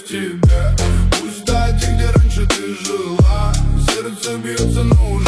тебе. Пусть дайте, где раньше ты жила. Сердце бьется, но уже